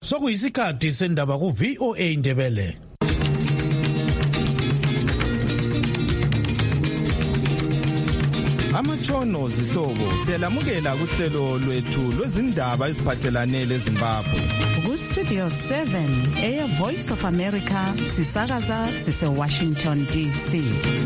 Sokuyisikhathi sendaba ku VOA Indebele. Amatshono zihlobo siyalamukela kuhlelo lwethu lwezindaba eziphathelane leZimbabwe. Ku Studio 7 Air Voice of America sisakaza sise Washington DC.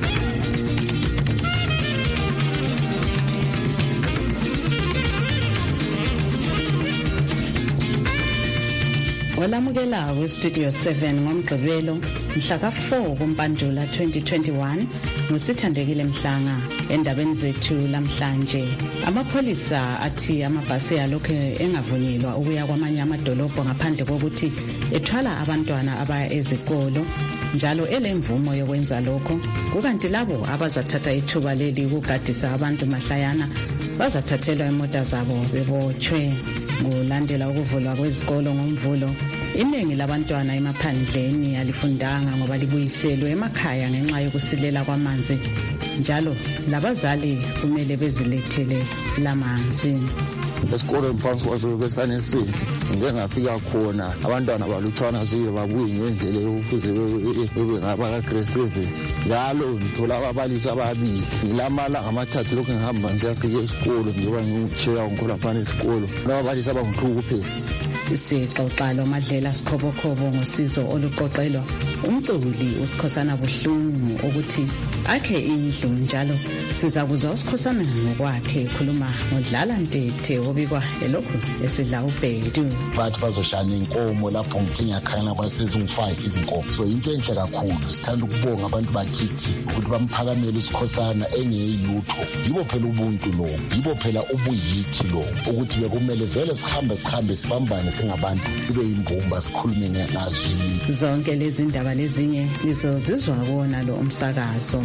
Olamukela ku Studio 7 ngomgqibelo mhla ka4 kuMpandula 2021 ngusithandekile Mhlanga. Endabeni zethu lamhlanje, amapholisa athi amabhasi alokho engavunyelwa ukuya kwamanye amadolobho ngaphandle kokuthi ethwala abantwana abaya ezikolo, njalo elemvumo yokwenza lokho. Kukanti labo abazathatha ithuba leli ukugadisa abantu mahlayana bazathathelwa imota zabo bebotshwe. Ngolandela ukuvulwa kwezikolo ngomvulo, iningi labantwana emaphandleni alifundanga ngoba libuyiselwe emakhaya ngenxa yokusilela kwamanzi, njalo labazali kumele bezilethele lamanzi. Esikolo emphansi kwasokwesane ngeke ngafika khona abantwana balutshwana sibe babuye ngendlela yokufuze bebe ngabaka-aggressive. Njalo ngithola ababalisi ababili ngilamalanga amathathu lokhu ngihamba ngisiyafika esikolo njengoba ngitsheya ngikhona phana esikolo nababalisi abangi-2 kuphela. Sixoxa lo Madlela Sikhobokhobo ngosizo oluqoqelwa umculi uSikhosana Buhlungu ukuthi akhe indlu, njalo sizakuzwa uSikhosana ngokwakhe ekhuluma ngodlala Ntete obikwa elokhu esidla ubhedu. Bathi bazoshana inkomo lapho ngithi ngiyakhangela kwasezi5 izinkomo. So into enhle kakhulu, sithanda ukubonga abantu bakithi ukuthi bamphakamele uSikhosana engeyilutho. Yibo phela ubuntu lo, yibo phela ubuyithi lo, ukuthi bekumele vele sihambe sibambane singabantu sibe imbumba sikhulume ngazo. Zonke lezi ndaba lezinye nizozizwa kuona lo umsakazo.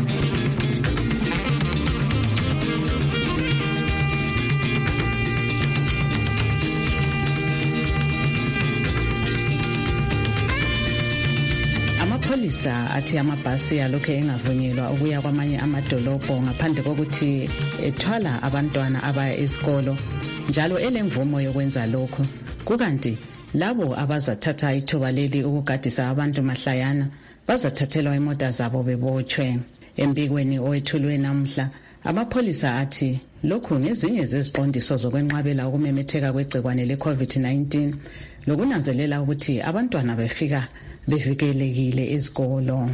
Amapholisa athi amabhasi alokho engavunyelwa ukuya kwamanye amadolobho ngaphandle kokuthi ethwala abantwana abaya esikolo, njalo elemvumo yokwenza lokho. Kukanti labo abazathatha ithuba leli ukugadisa abantu mahlayana bazathathelwa imota zabo bebotshwe. Embikweni owethulwe namhla, amapholisa athi lokhu ngezinye zeziqondiso zokwenqabela ukumemetheka kwegcikwane le-COVID-19 lokunanzelela ukuthi abantwana befika bevikelekile ezikolo.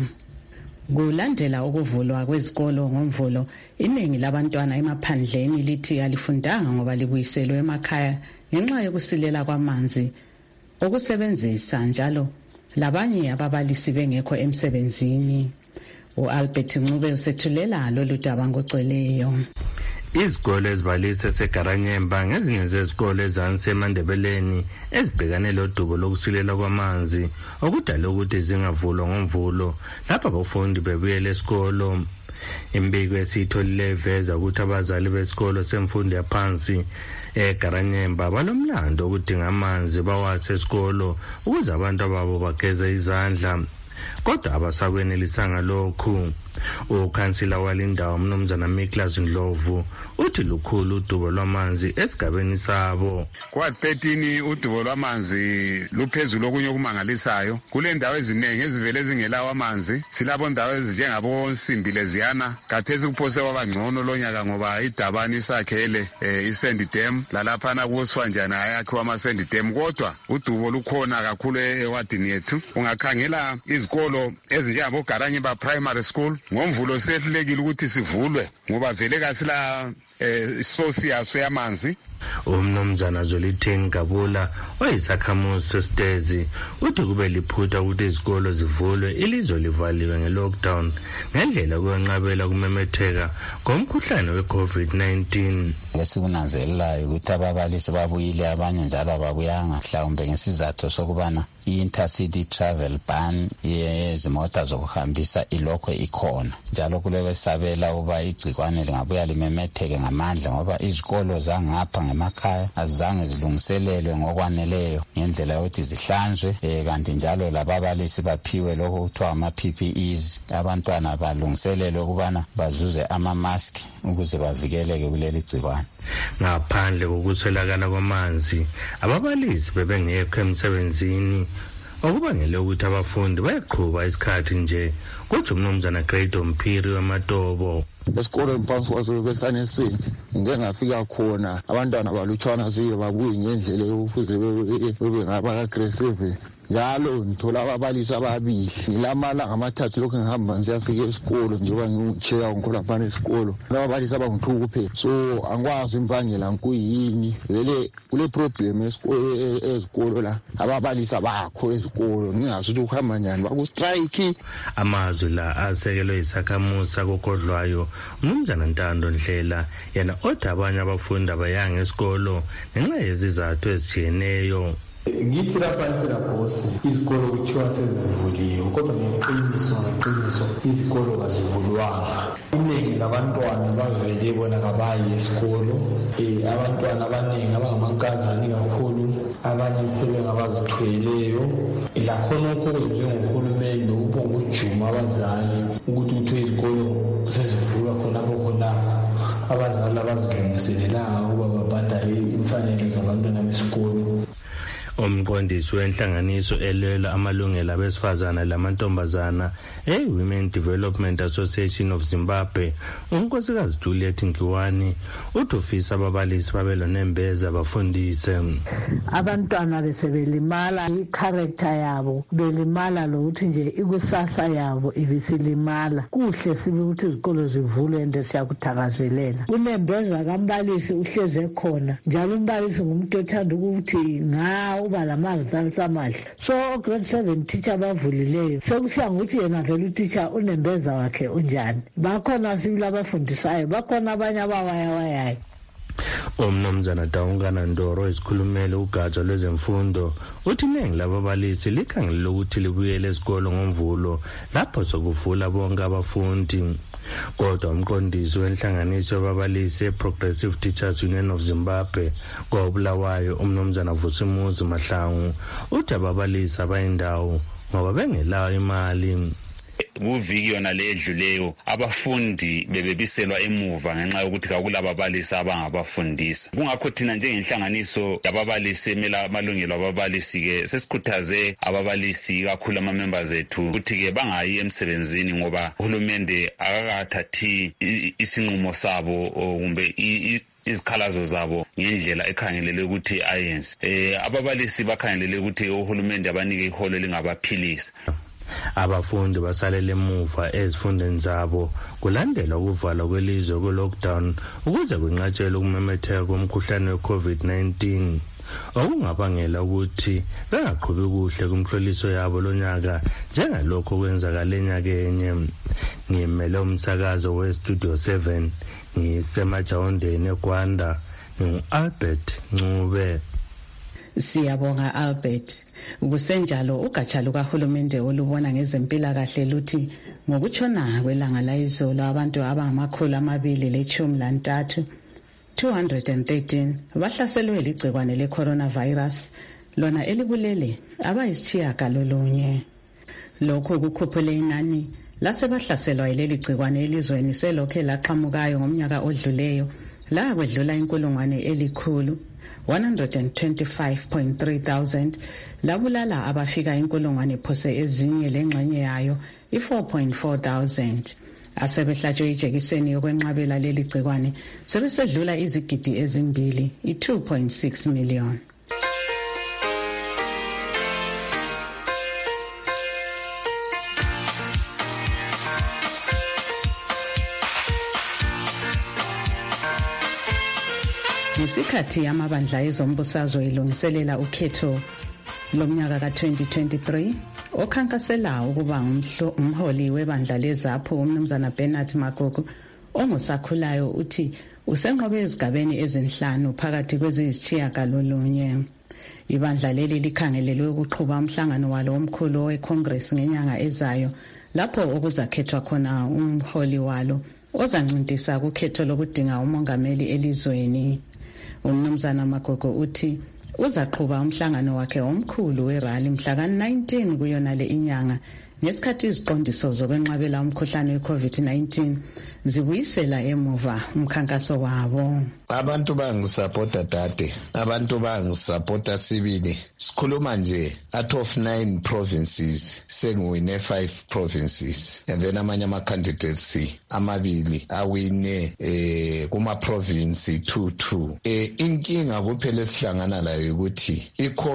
Kulandela ukuvulwa kwezikolo ngomvulo, iningi labantwana emaphandleni lithi alifundanga ngoba libuyiselwe emakhaya ngenxa yokusilela kwamanzi okusebenzisa, njalo labanye ababalisi bengekho emsebenzini. uAlbert Ncube usethulela lolu daba ngocweleyo. Izikole ezibalise seGaranyemba ngezinye zezikole ezasemandebeleni ezibhekane lodubo lokusilela kwamanzi okudala ukuthi zingavulwa ngomvulo lapha abafundi bebuyela esikolo. Imbiko esitholile veza ukuthi abazali besikolo semfundo yaphansi eGaranyemba balomlando ukudinga amanzi bawase esikolo ukuze abantu ababo bageze izandla, kodwa abasakwenelisanga lokhu. Ukhansila walindawo Mnumzana Miklas Ndlovu uthi lukhulu udubo lwamanzi esigabeni sabo. Kwa13 udubo lwamanzi luphezulu okunye okumangalisayo. Kule ndawo eziningi ezivele ezingelawo amanzi, silabo ndawo ezinjengabo Nsimbile ziyana kathesi kuphose wabangcono lonyaka ngoba idabani isakhele iSand Dam lalaphana kuSwanjana ayakhiwa amaSand Dam, kodwa udubo lukhona kakhulu ewadini yethu. Ungakhangela izikolo ezinjengabo Garanyemba Primary School ngomvulo sehlulekile ukuthi sivulwe ngoba vele kasila source yaso yamanzi. Umnumzana Zolitheni Gabula oyisakhamuzi sesitezi uthi kube liphutha ukuthi izikolo zivulwe ilizwe livaliwe ngelockdown ngendlela kwenqabela kumemetheka ngomkhuhlane weCovid-19. Esikunanzelelayo ukuthi ababalisi babuyile, abanye njalo ababuyanga, mhlawumbe ngesizathu sokubana i-intercity travel ban yezimota zokuhambisa ilokho ikhona, njalo kulesabela ukuba igcikwane lingabuya limemetheke ngamandla ngoba izikolo zangapha ngemakhaya azange zilungiselelwe ngokwaneleyo ngendlela yokuthi zihlanzwe, kanti njalo lababalisi baphiwe lokho kuthiwa ama-PPEs, abantwana balungiselelwe ukubana bazuze ama-mask ukuze bavikeleke kuleli gcikwane. 2021. Ngaphandle kokuswelakala kwamanzi, ababalisi bebengekho emsebenzini, okubangele ukuthi abafundi bayeqhuba isikhathi nje. Kuthi umnumzana Grade Mphiri weMatobo. Esikolo emphansi kwesane ngeke ngafika khona abantwana balutshwana zile babuye ngendlela yokufuze bebe ngabaka-aggressive. Njalo ngithola ababalisi ababili ngilamalanga amathathu lokhu ngihamba ngisiyafika esikolo njengoba ngiwucheya ngikhona esikolo ababalisi abangu-2 kuphela, so angikwazi imbangela nkuyini vele kule problem ezikolo la ababalisi abakho ezikolo ngingazi ukuthi ukuhamba njani baku-strike. Amazwi la asekelwe isakhamusa kokodlwayo umnumzana Ntando Ndlela, yena othi abanye abafundi abayanga esikolo ngenxa yezizathu ezitshiyeneyo. Ngithi lapha eselabhosi izikolo kuthiwa sezivuliwe, kodwa ngeqiniso izikolo kazivulwanga. Iningi labantwana bavele bona kabayi esikolo, abantwana abaningi abangamankazana kakhulu, abanye sebengabazithweleyo. Lakhona lokho kwenziwe nguhulumende ukubonga ujuma abazali ukuthi kuthiwe izikolo sezivulwa khonapho abazali abazilungiselelanga ukuba babhadale imfanelo zabantwana besikolo. Umqondisi wenhlanganiso elwela amalungelo abesifazana lamantombazana Women Development Association of Zimbabwe, unkosikazi Juliet Nkiwani, uthufisa ababalisi babelonembeza bafundise. Abantwana besebelimala i-character yabo, belimala lokuthi nje ikusasa yabo ibisilimala. Kuhle sibe ukuthi izikolo zivulwe ende siyakuthakazelela. Unembeza kambalisi uhleze khona, njalo umbalisi ngumuntu othanda ukuthi uba lamazali amahle. So grade 7 teacher bavulileyo sekusiya ngokuthi yena vele uteacher unembeza wakhe unjani. Bakhona sibili abafundisayo, bakhona abanye abawayawayayo. Umnumzana Daungana Ndoro isikhulumele ugatsha lwezemfundo uthi iningi lababalisi likhangelele ukuthi libuyele esikolo ngoMvulo lapho sokuvula bonke abafundi. Kodwa umqondisi wenhlanganiso yababalisi Progressive Teachers Union of Zimbabwe kwaBulawayo umnumzana Vusimuzi Mahlangu uthi ababalisi abayindawo ngoba bengelayo imali. Kuviki yona ledluleyo abafundi bebebiselwa emuva ngenxa yokuthi kakulababalisi abangabafundisa. Kungakho thina njengenhlanganiso yababalisi emela amalungelo ababalisi ke sesikhuthaze ababalisi kakhulu ama-members ethu ukuthi ke bangayi emsebenzini ngoba uhulumende akakathathi isinqumo sabo kumbe izikhalazo zabo ngendlela ekhangelele ukuthi ayenze. Ababalisi bakhangelele ukuthi uhulumende abanike iholo lingabaphilisa. Abafundi basalele emuva ezifundeni zabo kulandela ukuvalwa kwelizwe ku-lockdown ukuze kunqatshelwe ukumemetheka komkhuhlane we-COVID-19 okungabangela ukuthi bengaqhubi kuhle kumhloliso yabo lonyaka njengalokho kwenzakala enyakeni. Ngimele umsakazo we-Studio 7 ngisemajawondeni eGwanda ngu-Albert Ncube. Siyabonga Albert. Kusenjalo ugatsha lukahulumende olubona ngezempilakahle luthi ngokutshona kwelanga layizolo abantu abangama213 213 bahlaselwe ligcikwane le-coronavirus lona elibulele abayisitshiyagalolunye. Lokhu kukhuphule inani lasebahlaselwa yileli gcikwane elizweni selokhe laqhamukayo ngomnyaka odluleyo la kwedlula 125.3,000 labulala abafika 1,000 phose ezinye lengxenye yayo 4.4,000 asebehlatshwe ijekiseni yokwenqabela leli gcikwane sebesedlula izigidi ezimbili 2.6 million. Ngesikhathi amabandla ezombusazwe ilungiselela ukhetho lomnyaka ka-2023 okhankasela ukuba umholi webandla leZAPHU umnumzana Bernard Magugu ongusakhulayo uthi usenqobe ezigabeni ezinhlanu phakathi kweziyisitshiyagalolunye. Ibandla leli likhangelelwe ukuqhuba umhlangano walo omkhulu weCongress ngenyanga ezayo lapho okuzakhethwa khona umholi walo ozancintisa kukhetho lokudinga umongameli elizweni. Umnumzana Magogo uthi uzaqhuba umhlangano wakhe omkhulu werally mhla ka-19 kuyona le inyanga ngesikhathi iziqondiso zokwenqabela umkhuhlane we-COVID-19 zibuyisela emuva umkhankaso wabo. Abantu bangisupporta dade, abantu bangisupporta sibili. Sikhuluma nje out of 9 provinces sengiwine 5 provinces, and then amanye ama candidates amabili awine kuma province 2. Inkinga kuphela esihlangana layo ukuthi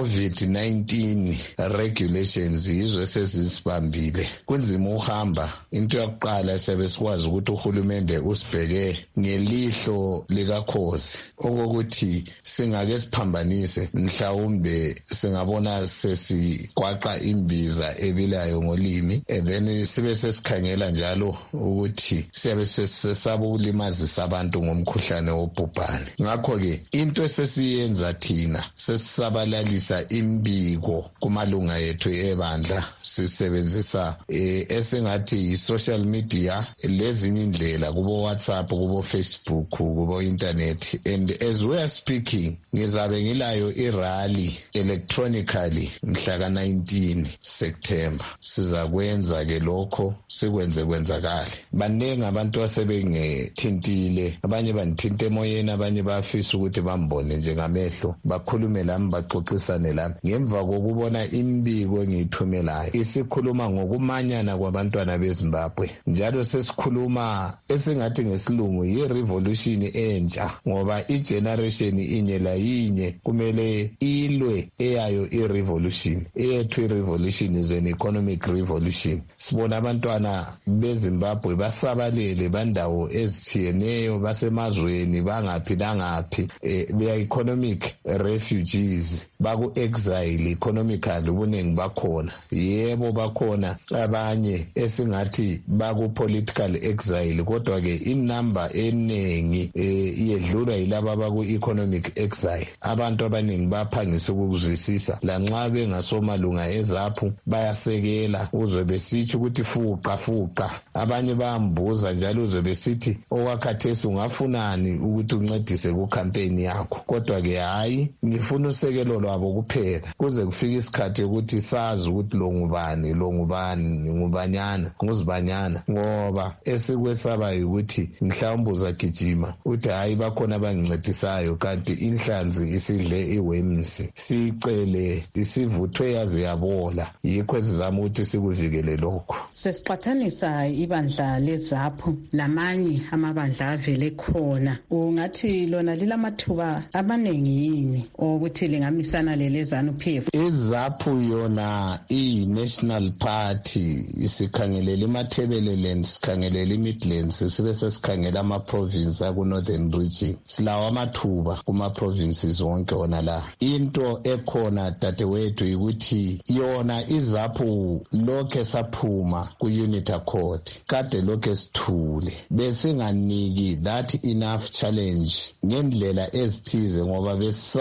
i-COVID-19 regulations izwe sezisibambile. Kunzima uhamba. Into yokuqala siyabe sikwazi ukuthi uhulumende usibheke ngelihlo likakhozi okokuthi singake siphambanise mhlawumbe singabona sesigwaqa imbiza ebilayo ngolimi, and then sibe sesikhangela njalo ukuthi siyabe sesaba ukulimazisa abantu ngomkhuhlane wobhubhane. Ngakho ke into esesiyenza thina sesisabalalisa imbiko kumalunga ethu ebandla, sisebenzisa esingathi social media, lezinye indlela kubo WhatsApp, kubo Facebook, kubo internet. And as we are speaking, ngizabe ngilayo irally electronically mhla ka 19 September. Sizakwenza ke lokho sikwenze kwenzakale. Baningi abantu asebengethintile, abanye banithinta emoyeni, abanye bafisa ukuthi bambone njengamehlo, bakhulume lami, baxoxisane lami. Ngemva kokubona imbiko engiyithumelayo, isikhuluma ngokumanyana kwabantwana beZimbabwe. Njalo sesikhuluma esingathi ngesilungu yi-revolution entsha, ngoba i-generation inye la yinye kumele ilwe eyayo i-revolution. Eyethu i-revolution is an economic revolution. Sibona abantwana beZimbabwe basabalele bandawo ezitshiyeneyo, basemazweni bangaphi langaphi, they are economic refugees, baku-exile economically, ubuningi bakhona. Yebo bakhona abanye esingathi baku-political exile, kodwa ke inumber eningi yedlula yilaba baku-economic exile. Abantu abaningi baphangisa ukuzwisisa, lanxa bengasomalunga ezaphu bayasekela, uzwe besitsho ukuthi fuqa. Abanye bayambuza njalo uzwe besithi okwakhathesi ungafunani ukuthi uncedise ku-campaign yakho, kodwa ke hayi, ngifuna usekelo lwabo kuphela kuze kufike isikhathi ukuthi sazi ukuthi lo ngubani, ngubanyana, nguzibanyana, ngoba esikwesaba ukuthi mhlawumbe uzagijima uthi hayi bakhona abangincedisayo kanti inhlanzi isidle iwemsi, sicele isivuthwe yaze yabola. Yikho sizama ukuthi sikuvikele lokho. Sesiqhathanisa ibandla leZAPHU lamanye amabandla avele khona, ungathi lona lilamathuba amaningi yini ukuthi lingamisana leleZANU-PF? iZAPHU yona i-National Party, isikhangelela iMatabeleland, sikhangelela iMidlands, sibe sesikhangela ama-province aku-Northern Region. Silawo amathuba kuma-provinces wonke wona la. Into ekhona dadewethu ukuthi yona iZAPHU lokhe saphuma ku-Unity Accord, kade lokhe sithule, besinganiki that enough challenge ngendlela ezithize, ngoba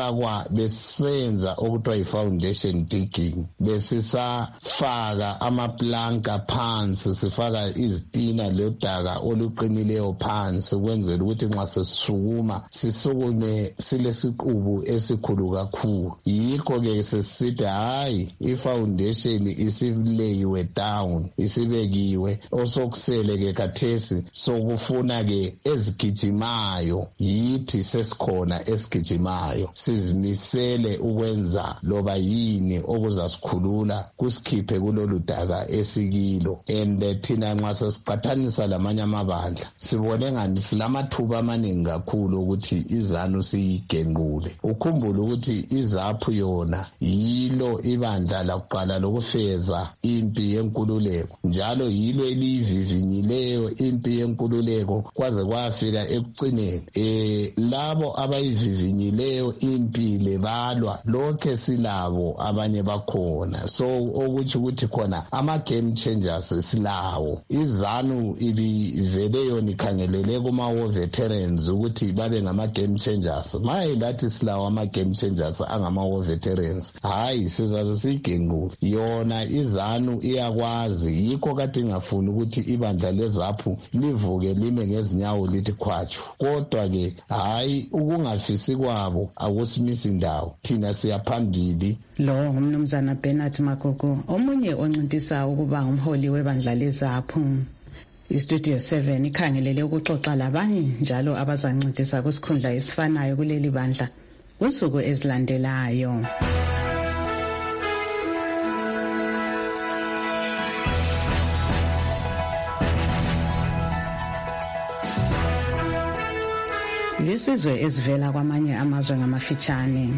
besenza okuthiwa i-foundation digging, besisafaka amaplanka phansi, sifaka izitina lodaka oluqinileyo phansi, ukwenzela ukuthi nxa sesisukuma sisukume silesiqubu esikhulu kakhulu. Yikho ke sesithi hayi, i-foundation isileyiwe down, isibekiwe, osokusele ke kathesi sokufuna ke ezigijimayo. Yithi sesikhona esigijimayo, sizimisele ukwenza loba yini okuzasikhulula kusikhiphe kulolu daka esikilo. And thina nxa sesiqhathanisa lamanye amabandla sibone ngani silamathuba amaningi kakhulu ukuthi iZANU siyigenqule. Ukhumbule ukuthi iZAPHU yona yilo ibandla lakuqala lokufeza impi yenkululeko, njalo yilo eliyivivinyileyo impi yenkululeko kwaze kwafika ekucineni. Labo abayivivinyileyo impi lebalwa lokhe silabo, abanye bakhona. So okuthi ukuthi khona ama-game changers silawo. iZANU ibivele yona ikhangelele kuma-war veterans ukuthi babe ngama-game changers. Maye lathi silawo ama-game changers angama-war veterans, hayi sizaze siyigenqule. Yona iZANU iyakwazi, yikho kade ingafuni ukuthi ibandla leZAPHU livuke lime ngezinyawo lithi khwatshu. Kodwa ke hayi, ukungafisi kwabo akusimisi indawo, thina siyaphambili. Lo ngumnumzana Bernard Magogo, omunye oncintisa ukuba umholi webandla leZAPHU. iStudio 7 ikhangelele ukuxoxa labanye njalo abazancedisa kusikhundla esifanayo kuleli bandla kusuku ezilandelayo. Lesizwe ezivela kwamanye amazwe ngamafitshane.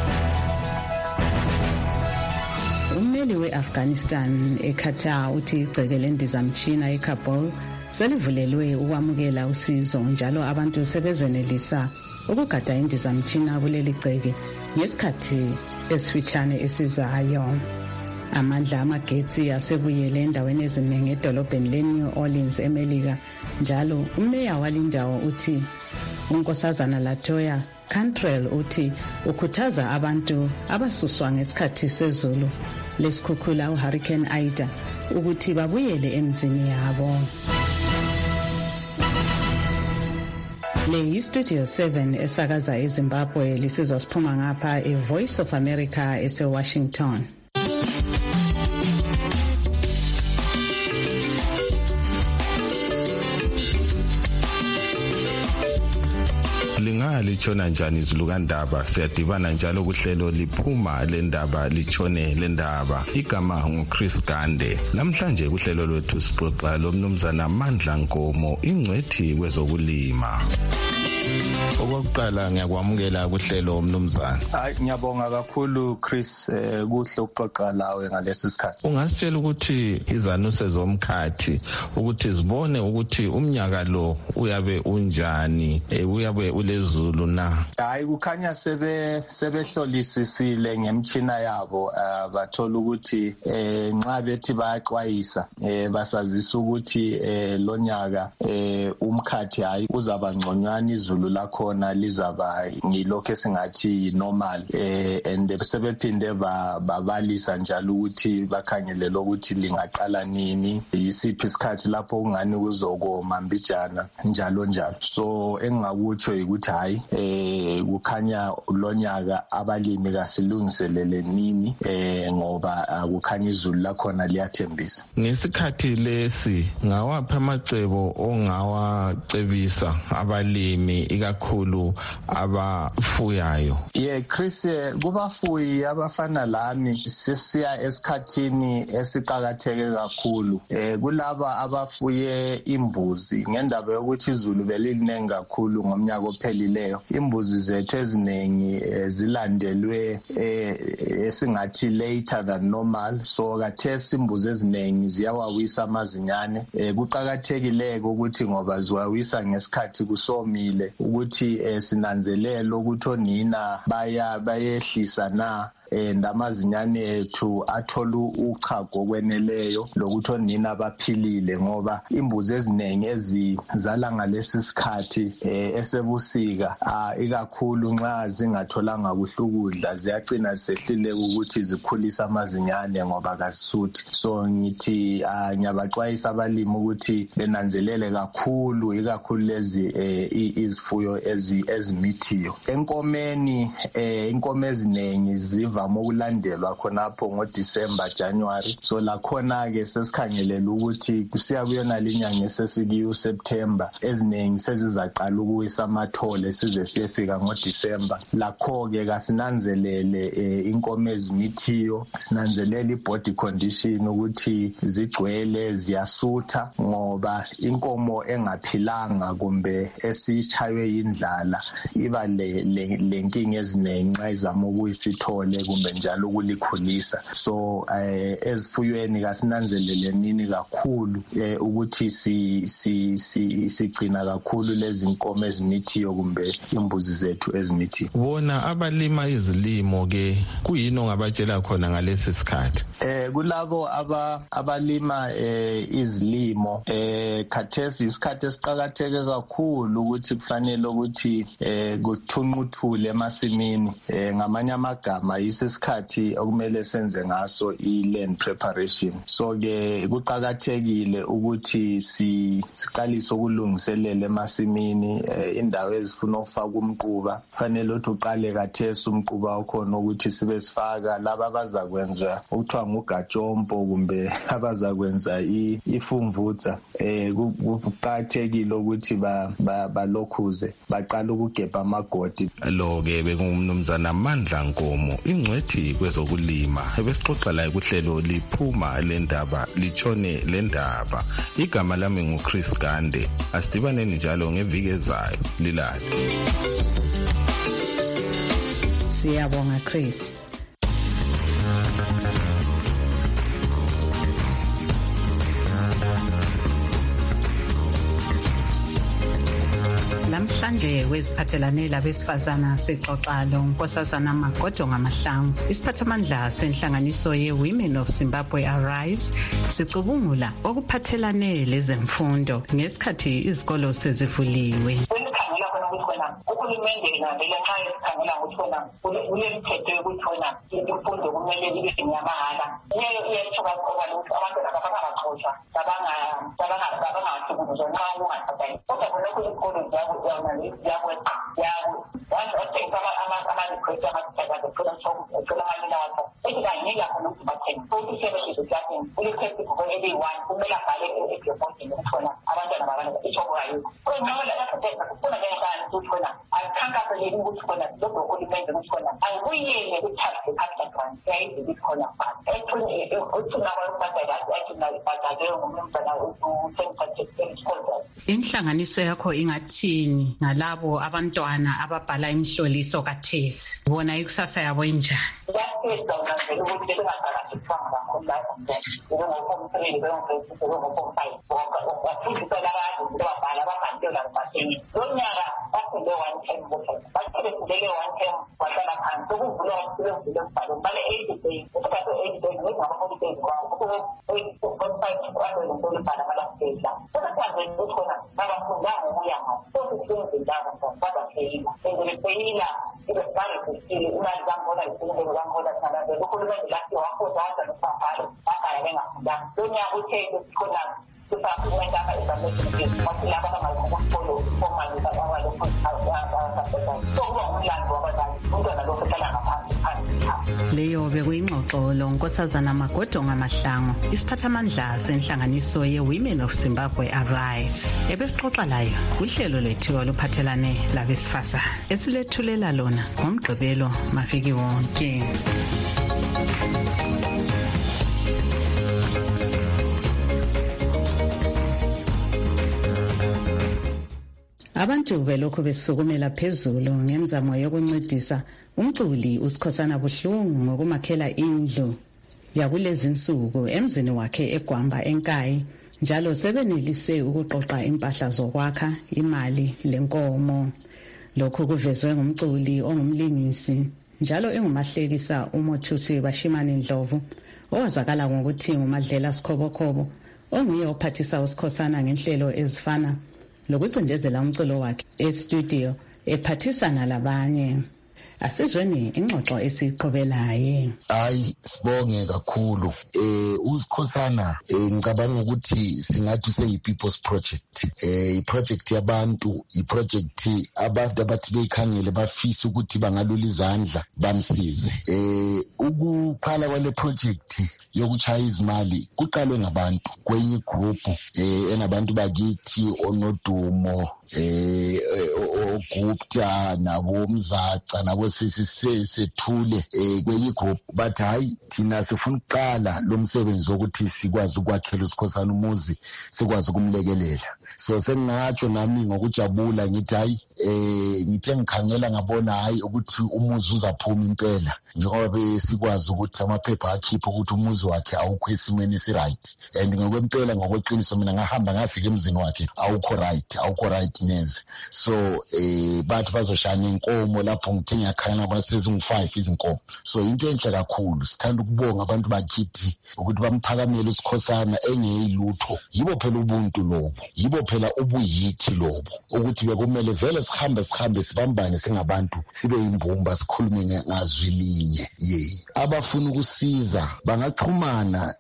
Ummeli we-Afghanistan eQatar uthi igceke lendizamtshina eKabul selivulelwe ukwamukela usizo njalo abantu sebezenelisa ukugada indizamtshina kuleli gceke ngesikhathi esifitshane esizayo. Amandla amagetsi asebuyele endaweni eziningi edolobheni leNew Orleans eMelika njalo umeya walindawo uthi uNkosazana Latoya Cantrell uthi ukhuthaza abantu abasuswa ngesikhathi sezulu lesikhukhula uHurricane Ida ukuthi babuyele emzini yabo. Le yiStudio 7 esakaza eZimbabwe lisizwa siphuma ngapha eVoice of America eseWashington. Litshona njani izulu kaNdaba? Siyadibana njalo kuhlelo liphuma lendaba litshone lendaba. Igama nguChris Gande. Namhlanje kuhlelo lwethu sixoxa lomnumzana Mandla Nkomo, ingcwethi kwezokulima. Okokuqala ngiyakwamukela kuhlelo mnumzana. Ngiyabonga kakhulu Chris, kuhle ukuxoxa lawe ngalesi sikhathi. Ungasitshela ukuthi izanuse zomkhathi ukuthi zibone ukuthi umnyaka lo uyabe unjani, uyabe ulezulu na? Hayi, kukhanya sebehlolisisile ngemtshina yabo, bathola ukuthi nxa bethi bayaxwayisa basazisa ukuthi lonyaka umkhathi hayi uzaba ngconywana, izulu lakhona lizaba ngilokho esingathi normal, and sebephinde babalisa njalo ukuthi bakhangelele ukuthi lingaqala nini, yisiphi isikhathi lapho kungani kuzokoma mbijana njalo njalo. So engingakutsho ukuthi hayi kukhanya lonyaka abalimi kasilungiselele nini, ngoba kukhanya izulu lakhona liyathembisa. Ngesikhathi lesi ngawapha amacebo ongawacebisa abalimi ikakhulu abafuyayo? Chris, kubafuyi abafana lami sesiya esikhathini esiqhakatheke kakhulu, kulaba abafuye imbuzi ngendaba yokuthi izulu belilinengi kakhulu ngomnyaka ophelileyo. Imbuzi zethu eziningi zilandelwe esingathi later than normal, so kathesi imbuzi eziningi ziyawawisa amazinyane. Kuqhakathekile ukuthi ngoba ziwawisa ngesikhathi kusomile ukuthi sinanzelele ukuthi onina bayehlisa na ndamazinyane ethu athola uchago kweneleyo lokuthi onina baphilile, ngoba imbuzi eziningi ezizala ngalesi sikhathi esebusika ikakhulu nxa zingatholanga kuhle ukudla ziyagcina zisehlile ukuthi zikhulisa amazinyane ngoba kasisuthi. So ngithi ngiyabaxwayisa abalimi ukuthi benanzelele kakhulu ikakhulu lezi izifuyo ezimithiyo. Enkomeni inkomo eziningi zivame ukulandelwa khonapho ngoDisemba January, so lakhona ke sesikhangelela ukuthi kusiya kuyona linyanga esesikiyo uSeptember eziningi sezizaqala ukuwisa amathole size siyefika ngoDisemba. Lakho ke kasinanzelele inkomo ezimithiyo, sinanzelele ibody condition ukuthi zigcwele ziyasutha, ngoba inkomo engaphilanga kumbe esichaywe indlala iba lenkinga eziningi nxa izama ukuyisithole kumbe njalo ukulikhulisa. So ezifuyweni kasinanzelele nini kakhulu ukuthi sigcina kakhulu lezi inkomo ezimithiyo kumbe imbuzi zethu ezimithiyo. Bona abalima izilimo ke kuyini ongabatshela khona ngalesi sikhathi? Kulabo abalima izilimo khathesi isikhathi esiqhakatheke kakhulu ukuthi kufanele ukuthi kuthunquthule emasimini, ngamanye amagama yiso isikhathi okumele senze ngaso i-land preparation. So ke kuqakathekile ukuthi siqalise ukulungiselela emasimini indawo ezifuna ukufaka umquba. Fanele ukuthi uqale kathesi umquba okhona ukuthi sibe sifaka laba abazakwenza ukuthiwa ngugajompo kumbe abazakwenza ifumvutsa. Kuqakathekile ukuthi balokhuze baqala ukugebha amagodi. Lo ke bekungumnumzana Mandla Nkomo, ingcwethi kwezokulima, ebesixoxa la kuhlelo liphuma lendaba litshone lendaba. Igama lami nguChris Gande. Asidibaneni njalo ngeviki ezayo. Lilale. Siyabonga Chris. Namhlanje kweziphathelane labesifazana sixoxa lo Nkosazana Magodo Ngamahlangu, isiphathamandla senhlanganiso ye-Women of Zimbabwe Arise, sicubungula okuphathelane lezemfundo ngesikhathi izikolo sezivuliwe. Uhulumende ngavele nxa esikhangela ukuthi wena ulemthetho yokuthi wena imfundo kumele ibe ngeyamahala. Leyo iyathoba ukuthi abantwana abangabaxoshwa abangahlukuluzwa nxa ungathathani. Kodwa kulokhu izikolo ziyakwenza wathenga ama-request amathatha zicela amanyela wakho ethi kangela khona ukuthi bathenge futhi usebenzise eklasini ulikhwesti eliyi-1 kumele abhale ebhobhodini ukuthi wena abantwana babana ishokokayo kufuna ngenkani ukuthi wena akukhankasele ukuthi khona lokho uhulumende ukuthi khona ayibuyele ku-tax capital grant yayizibi khona uthina kwayobhadala athina ibhadale ngomnumzana u-10% Inhlanganiso yakho ingathini ngalabo abantwana ababhala imihloliso kathesi? Bona ikusasa yabo injani? Yasiza unanzela ukuthi bengaqakathekanga kakhulu la ngomform 3 ngomform 5 wafundisela abantu babhala babhantela kubatheni lonyaka bafunde 1 term bathebesele 1 term wahlala phansi ukuvula umsebenzi wembhalo bale 80 days ukuthatha 80 days ngama-40 days kwakubhala balafeyila sekathanzeni ukuthi khona babafundanga ukuya ngaso sokukusebenzindaba babafeyila befeyila ibesibangekustile imali zangona isebenzelo zangona singalandela uhulumende lasiyo wafoda waza nobabhalo babhala bengafundanga lonyaka uthe khona sisahulumende ama-examination wathi laba abangakukusikolo formalisa abalokhu so kuba ngumlando wabazali umntwana lokhu ehlala ngaphansi. Leyo bekuyingxoxo lo Nkosazana Magodo Ngamahlangu, isiphathamandla senhlanganiso ye-Women of Zimbabwe Arise, ebesixoxa layo kuhlelo lethu oluphathelane labesifazana esilethulela lona ngoMgqibelo maviki wonke. Abantu belokhu besukumela phezulu ngemizamo yokuncedisa umculi uSikhosana Buhlungu ngokumakhela indlu yakulezi insuku emzini wakhe eGwamba eNkayi, njalo sebenelise ukuqoqa impahla zokwakha imali lenkomo. Lokhu kuvezwe ngumculi ongumlingisi njalo engumahlekisa uMothusi Bashimane Ndlovu, owazakala ngokuthi nguMadlela Sikhobokhobo, onguye ophathisa uSikhosana ngenhlelo ezifana lokucindezela umculo wakhe e-studio ephathisana labanye. Asizweni ingxoxo esiqhubelayo. Hayi sibonge kakhulu. Usikhosana ngicabanga ukuthi singathi seyi-people's project. I-project yabantu, i-project abantu abathi beyikhangele bafisa ukuthi bangalula izandla bamsize. Ukuqala kwale project yokuchaya izimali kuqalwe ngabantu kwenye group enabantu bakithi onodumo ogupta nabo Mzaca nabo sesithule kwenye group bathi hayi thina sifuna ukuqala lo msebenzi ukuthi sikwazi ukwakhela uSikhosana umuzi, sikwazi ukumlekelela. So sengatsho nami ngokujabula ngithi hayi ngithe ngikhangela ngabona hayi ukuthi umuzi uzaphuma impela, njengoba sikwazi ukuthi amaphepha akhipha ukuthi umuzi umuzi wakhe awukho esimweni esiright, and ngokwempela ngokweqiniso mina ngahamba ngafika emzini wakhe awukho right neze. So bathi bazoshana inkomo lapho ngithe ngiyakhangela basezingu-5 izinkomo. So into enhle kakhulu, sithanda ukubonga abantu bakithi ukuthi bamphakamele uSikhosana engeyilutho. Yibo phela ubuntu lobo, yibo phela ubuyithi lobo, ukuthi bekumele vele sihambe sibambane singabantu, sibe imbumba, sikhulume ngazwi linye. Abafuna ukusiza bangaxhumana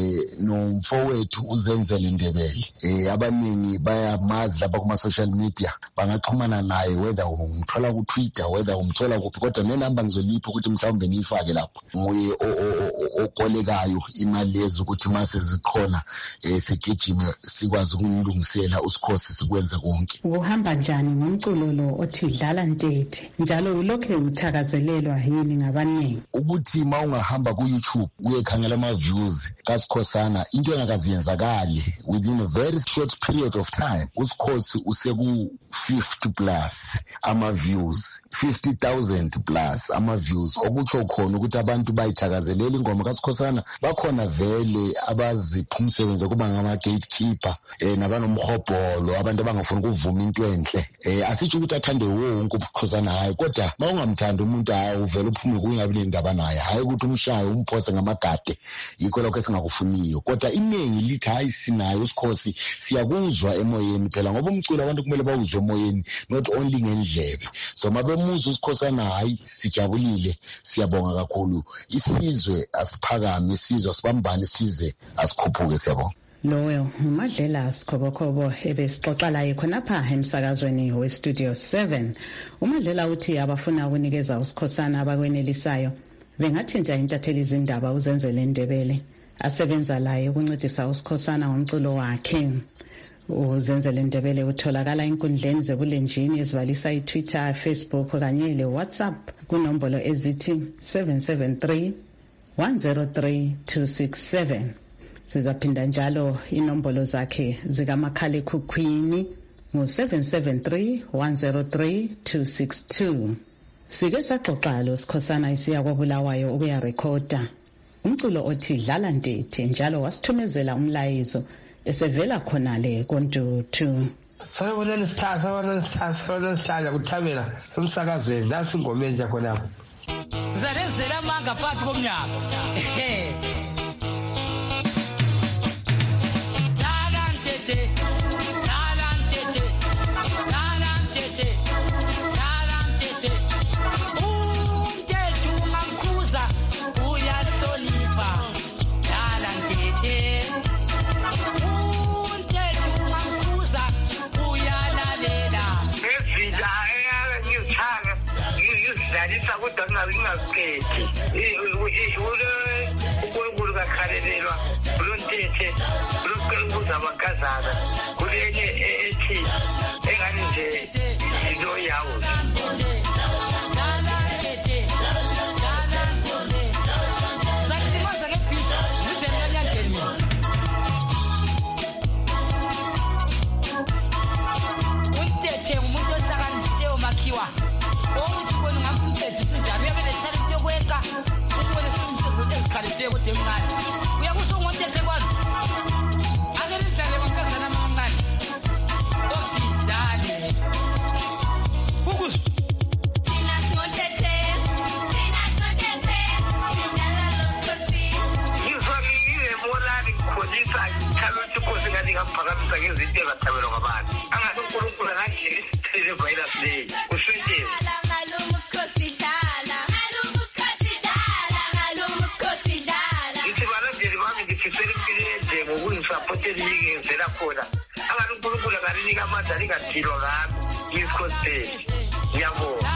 nomfowethu uZenzele Ndebele. Abaningi bayamazi lapha kuma social media, bangaxhumana naye, whether umthola ku Twitter, whether umthola kuphi, kodwa nenamba ngizolipha ukuthi mhlawumbe niyifake lapho. Nguye okolekayo imali lezi ukuthi mase zikhona sigijime sikwazi ukumlungisela uSikhosi sikwenza konke. Ukuhamba njani ngomculo lo othi Dlala Ntete? Njalo ulokhe uthakazelelwa yini ngabaningi? Ukuthi mawungahamba ku YouTube uyekhangela ama views kaSikhosana, into engakaziyenzakali within a very short period of time. uSikhosi useku 50 plus ama views, 50,000 plus ama views, okutsho khona ukuthi abantu bayithakazelela ingoma kaSikhosana. Bakhona vele abazipha umsebenzi kuba ngama gatekeeper nabanomhobholo, abantu abangafuni ukuvuma into enhle. Asitsho ukuthi athande wonke uSikhosana, hayi, kodwa mawungamthanda umuntu hayi uvela uphume kungabi nendaba naye, hayi ukuthi umshaye umphose ngamagade, yikho lokho esingakufuniyo. Kodwa iningi lithi hayi sinayo uSikhosi, siyakuzwa emoyeni phela, ngoba umculo abantu kumele bawuzwe emoyeni, not only ngendlebe. So mabemuzwa uSikhosana, hayi sijabulile, siyabonga kakhulu. Isizwe asiphakame, isizwe asibambane, size asikhuphuke, siyabonga. Loyo uMadlela Sikhobokhobo ebesixoxa laye khonapha emsakazweni weStudio 7. uMadlela uthi abafuna ukunikeza uSikhosana abakwenelisayo bengathinta intatheli izindaba uZenzele Ndebele asebenza laye ukuncedisa uSikhosana ngomculo wakhe. uZenzele Ndebele utholakala inkundleni zebulenjini ezibalisa iTwitter, Facebook kanye leWhatsApp kunombolo ezithi 773 103 267. Sizaphinda njalo inombolo zakhe zikamakhalekhukhwini ngo-773 103 262. Sike saxoxa loSikhosana isiya kwaBulawayo ukuya rekhoda umculo othi Dlala Ntete, njalo wasithumezela umlayezo esevela khonale koNtuthu. Sawubona sithatha kuthabela umsakazweni nasi ingoma enja khonapho. Ngizalenzela amanga phakathi komnyaka. uNkulunkulu kakhalelelwa uLontete uLonkulunkulu abakazana kulenye ethi engani nje into yawo. Ngaphakamisa ngezinto ezathebelwa ngabantu angathi uNkulunkulu angangeni isithele virus leyi ushwentile. Ngithi balandeli bami ngifisela impilo ende ngokungisapotela ngiyenzela khona angathi uNkulunkulu angalinika amandla lingadilwa ngami ngiyiSikhosini. Ngiyabonga.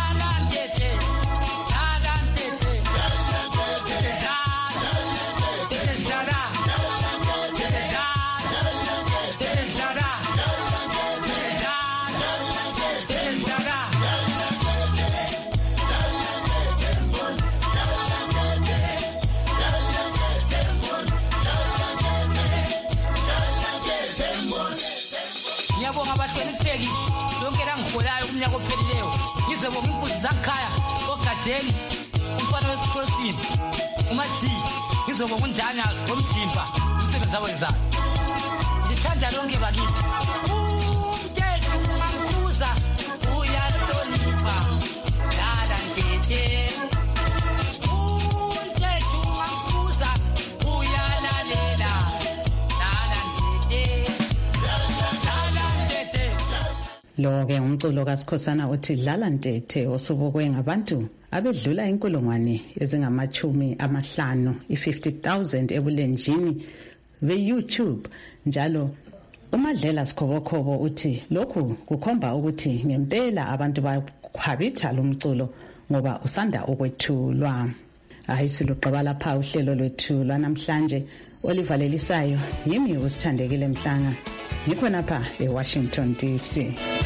Umnyaka ophelileyo ngizebonga inkunzi zakhaya ogadeni umfana weSikhosini uMathi ngizobonga undanya ngomthimba umsebenzi awenzayo ngithanda lonke bakithi umthetho ungangikuza uyahlonipha dala ntete umthetho ungangikuza uyalalela dala ntete lo-ke umculo kaSikhosana uthi dlala ntete osubukwe ngabantu abedlula inkulungwane ezingamachumi amahlanu i-50,000 ebulenjini be-YouTube njalo. uMadlela Sikhobokhobo uthi lokhu kukhomba ukuthi ngempela abantu bakhwabitha lo mculo ngoba usanda ukwethulwa. Ayisiluqaba lapha uhlelo lwethu lwanamhlanje olivalelisayo yimi uSithandekile Mhlanga ngikhona lapha eWashington DC.